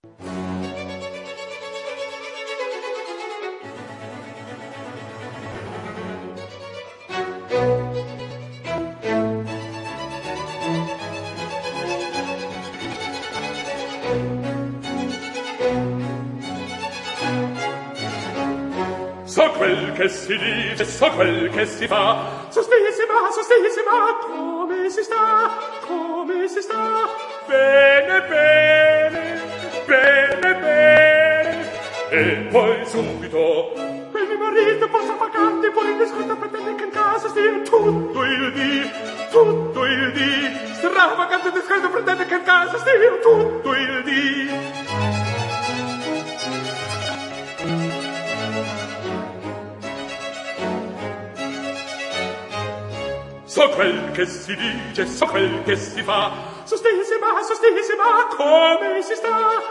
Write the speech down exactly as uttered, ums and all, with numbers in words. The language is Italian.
So quel che si dice, so quel che si fa. Sostissima, sostissima, come si sta, come si sta. Bene, bene, bene, bene. E poi subito, quel mio marito passa vacante, poi mi ascolta, pretende che in casa stia tutto il dì, tutto il dì. Stravagante, discreto, pretende che in casa stia tutto il dì. So quel che si dice, so quel che si fa. Sostissima, sostissima, come si sta.